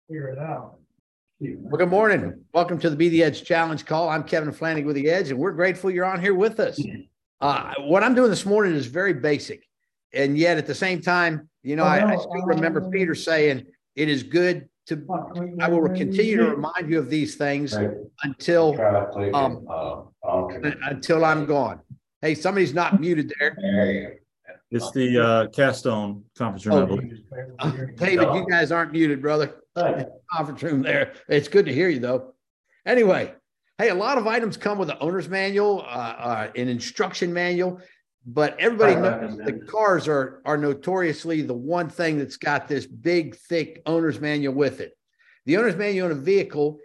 figure it out. Well, good morning. Welcome to the Be the Edge Challenge call. I'm Kevin Flanagan with the Edge, and we're grateful you're on here with us. What I'm doing this morning is very basic, and yet at the same time, I still remember Peter saying, it is good to, I will continue to remind you of these things until I'm gone. Hey, somebody's not muted there. It's the Castone conference room, I believe. David, you guys aren't muted, brother. Conference room there. It's good to hear you, though. Anyway, hey, a lot of items come with an owner's manual, an instruction manual, but everybody knows the cars are notoriously the one thing that's got this big, thick owner's manual with it. The owner's manual in a vehicle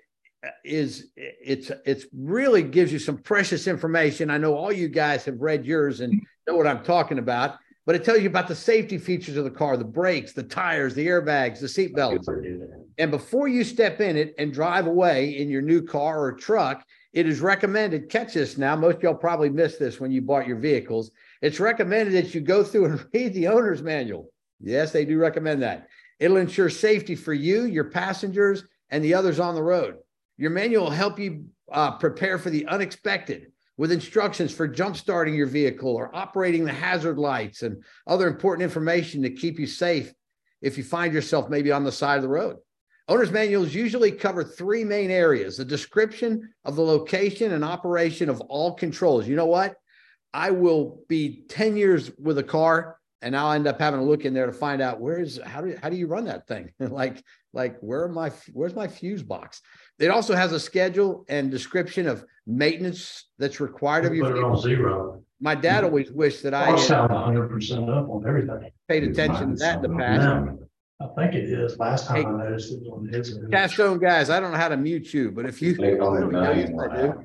it's really gives you some precious information. I know all you guys have read yours and know what I'm talking about, but it tells you about the safety features of the car, the brakes, the tires, the airbags, the seat belts. And before you step in it and drive away in your new car or truck, it is recommended, catch this now, most of y'all probably missed this when you bought your vehicles. It's recommended that you go through and read the owner's manual. Yes, they do recommend that. It'll ensure safety for you, your passengers, and the others on the road. Your manual will help you prepare for the unexpected with instructions for jump starting your vehicle or operating the hazard lights and other important information to keep you safe if you find yourself maybe on the side of the road. Owner's manuals usually cover three main areas: the description of the location and operation of all controls. You know what? I will be 10 years with a car, and I'll end up having to look in there to find out how do you run that thing? like where's my fuse box? It also has a schedule and description of maintenance that's required of you. Put it on zero. My dad always wished that I sound 100% up on everything. Paid attention to that in the past. I think it is. Last time I noticed it was on his. Castone guys, I don't know how to mute you, but if you, I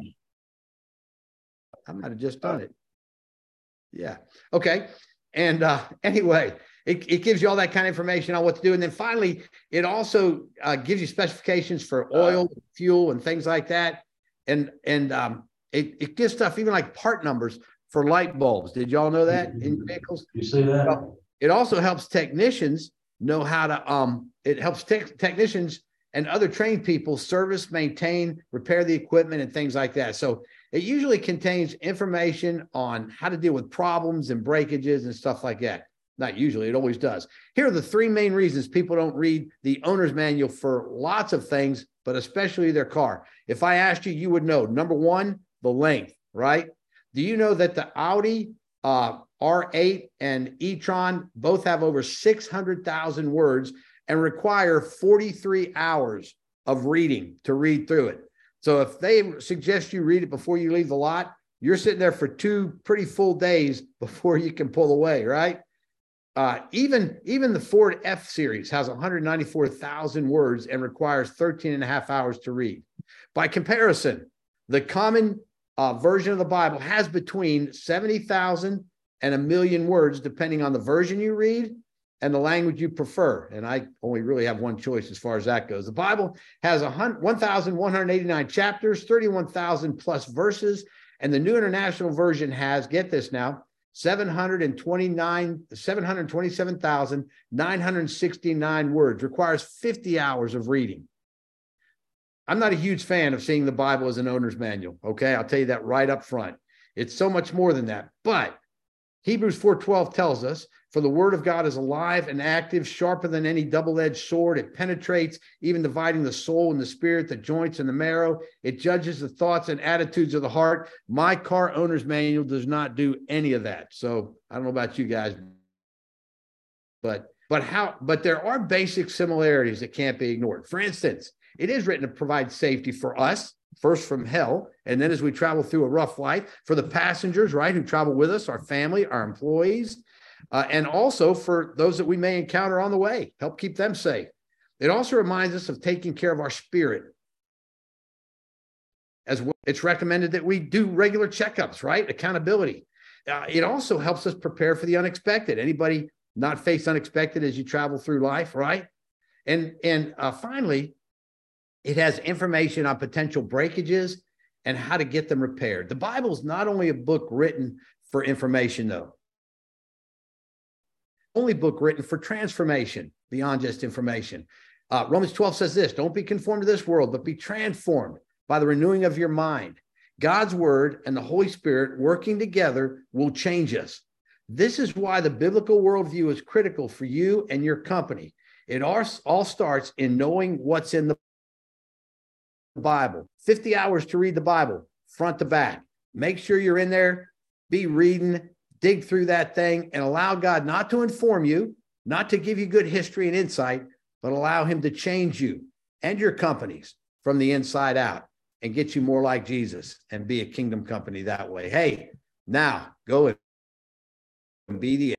might have just done it. Yeah. Okay. And anyway, it gives you all that kind of information on what to do. And then finally, it also gives you specifications for oil, fuel, and things like that. And it gives stuff, even like part numbers for light bulbs. Did y'all know that in your vehicles? You see that? Well, it also helps technicians know how to, it helps technicians and other trained people service, maintain, repair the equipment and things like that. So it usually contains information on how to deal with problems and breakages and stuff like that. Not usually, it always does. Here are the three main reasons people don't read the owner's manual for lots of things, but especially their car. If I asked you, you would know. Number one, the length, right? Do you know that the Audi R8 and e-tron both have over 600,000 words and require 43 hours of reading to read through it? So if they suggest you read it before you leave the lot, you're sitting there for 2 pretty full days before you can pull away, right? Even the Ford F-Series has 194,000 words and requires 13 and a half hours to read. By comparison, the common version of the Bible has between 70,000 and 1 million words, depending on the version you read and the language you prefer. And I only really have one choice as far as that goes. The Bible has 1,189 chapters, 31,000 plus verses, and the New International Version has, get this now, 727,969 words, requires 50 hours of reading. I'm not a huge fan of seeing the Bible as an owner's manual, okay? I'll tell you that right up front. It's so much more than that. But Hebrews 4:12 tells us, for the word of God is alive and active, sharper than any double-edged sword. It penetrates, even dividing the soul and the spirit, the joints and the marrow. It judges the thoughts and attitudes of the heart. My car owner's manual does not do any of that. So I don't know about you guys, but there are basic similarities that can't be ignored. For instance, it is written to provide safety for us, first from hell, and then as we travel through a rough life, for the passengers, right, who travel with us, our family, our employees, and also for those that we may encounter on the way, help keep them safe. It also reminds us of taking care of our spirit. As well, it's recommended that we do regular checkups, right? Accountability. It also helps us prepare for the unexpected. Anybody not face unexpected as you travel through life, right? And finally, it has information on potential breakages and how to get them repaired. The Bible is not only a book written for information, though. Only book written for transformation beyond just information. Romans 12 says this, don't be conformed to this world, but be transformed by the renewing of your mind. God's word and the Holy Spirit working together will change us. This is why the biblical worldview is critical for you and your company. It all starts in knowing what's in the Bible. 50 hours to read the Bible, front to back. Make sure you're in there, be reading, dig through that thing, and allow God not to inform you, not to give you good history and insight, but allow him to change you and your companies from the inside out and get you more like Jesus and be a kingdom company that way. Hey, now go and be the